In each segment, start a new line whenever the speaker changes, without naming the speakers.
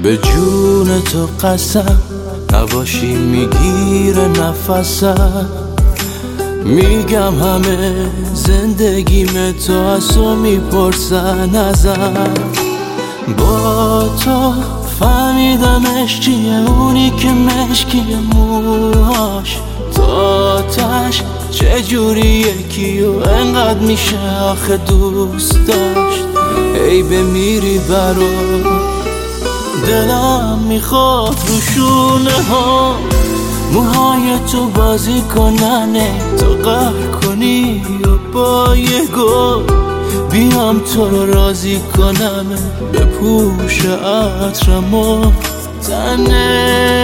به جون تو قسم نباشی میگیره نفسم. میگم همه زندگیم تو از تو میپرسن ازم. با تو فهمیدمش چیه اونی که مشکیه موهاش تاتش چجوری یکیو انقدر میشه آخه دوست داشت. ای بمیری برا دلم میخواد رو شونه ها موهای تو بازی کننه تو قهر کنی و با یه گل بیام تو رو راضی کنم بپوش عطرم و تنه.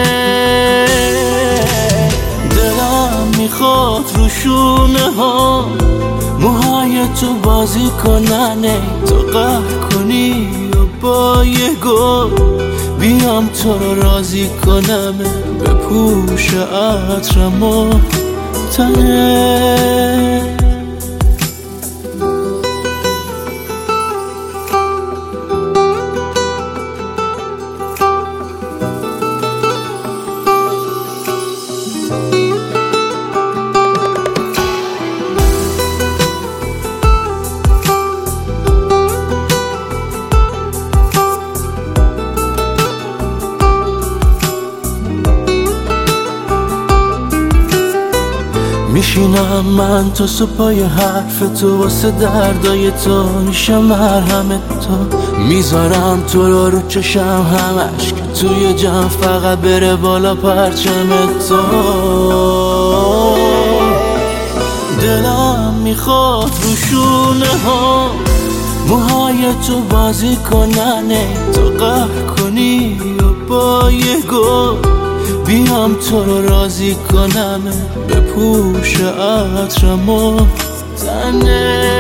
دلم میخواد رو شونه ها موهای تو بازی کننه تو قهر کنی و با یه گل بیام تو رو راضی کنم بپوش عطرم و تنه. میشینم من تا صبحای حرف تو واسه دردای تو میشم مرهم تو میذارم تو رو چشم همش که توی جمع فقط بره بالا پرچم تو. دلم میخواد رو شونه ها موهای تو بازی کننه تو قهر کنی و با یه گل بیام تو رو راضی کنم بپوش عطرم و تنه.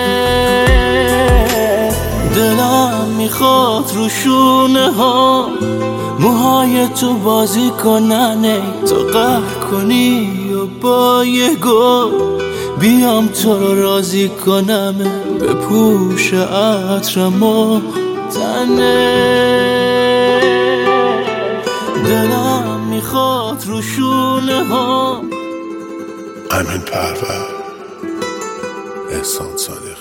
دلم میخواد رو شونه ها موهای تو بازی کننه تو قهر کنی و با یه گل بیام تو رو راضی کنم بپوش عطرم و تنه. دلم میخواد رو شونه ها.
امین پرور، احسان صادقی.